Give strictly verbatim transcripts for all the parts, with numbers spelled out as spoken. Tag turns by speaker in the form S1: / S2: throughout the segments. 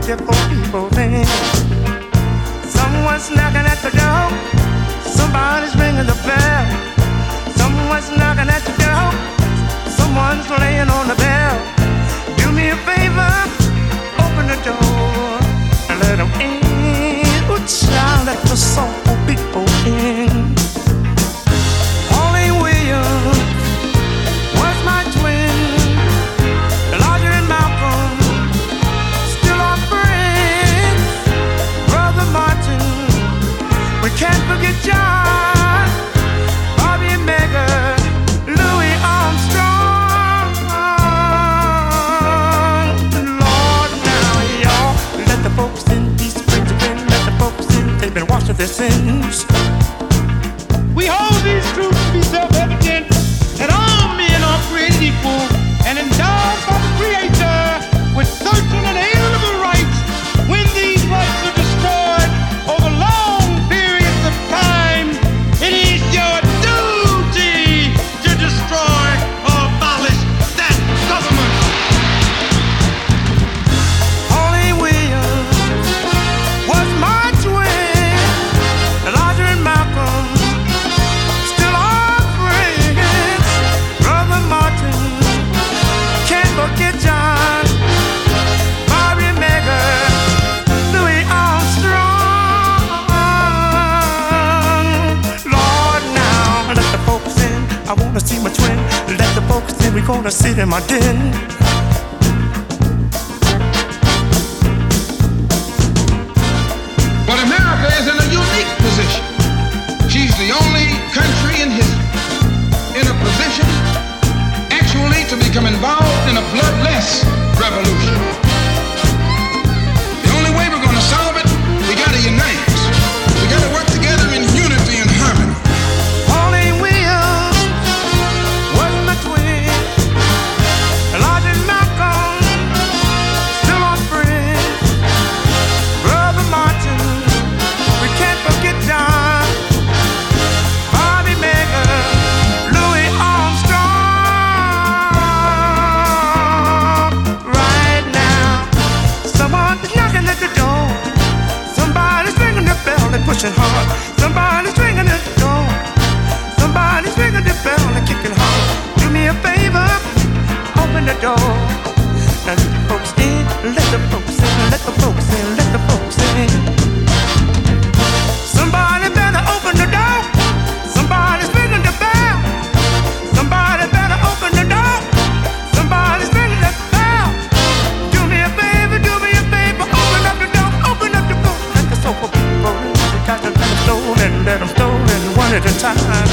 S1: beautiful people then. Someone's knocking at the door. Somebody's ringing the bell. Someone's knocking at the door. Someone's laying on the bell. Do me a favor, open the door and let them in. Oh, child, let the soulful people in. Pauline Williams was my twin. Elijah and Malcolm, still our friends. Brother Martin, we can't forget John, Bobby and Megha, Louis Armstrong. Lord, now y'all let the folks in, these friends have been, let the folks in, they've been washed of their sins.
S2: We hold these truths to be self-evident, that all men are created equal and endowed by the Creator with certain inalienable rights. When these rights are destroyed over long periods of time, it is your duty to destroy or abolish that government.
S1: Pauline Williams was my twin. Elijah and Malcolm, still our friends. Brother Martin, can't forget John, Bobby and Megha, Louis Armstrong. Lord, now let the folks in. I wanna see my twin. Let the folks in. We gonna sit in my den.
S3: But America is in a unique position. She's the only country in history in a position actually to become involved in a bloodless revolution. The only way we're going to solve it, we got to unite. We got to work together in unity and harmony.
S1: Pauline Williams was my twin. Elijah and Malcolm, still our friends. Brother Martin, we can't forget John, Bobby Megha, Louis Armstrong. Right now, someone's knocking at the door. Somebody's ringing the bell and pushing hard. Somebody's ringing at the door. Somebody's ringing the bell and kicking hard. Do me a favor, open the door. Let the folks in, let the folks in, let the folks in, let the folks in. Somebody better open the door. Somebody's ringing the bell. Somebody better open the door. Somebody's ringing the bell. Do me a favor, do me a favor, open up the door, open up the door. Let the soulful people in. We got to let them stolen, let them stolen one at a time.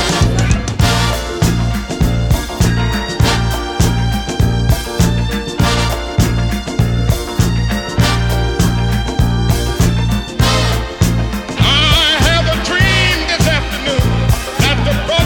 S2: I have a dream this afternoon that the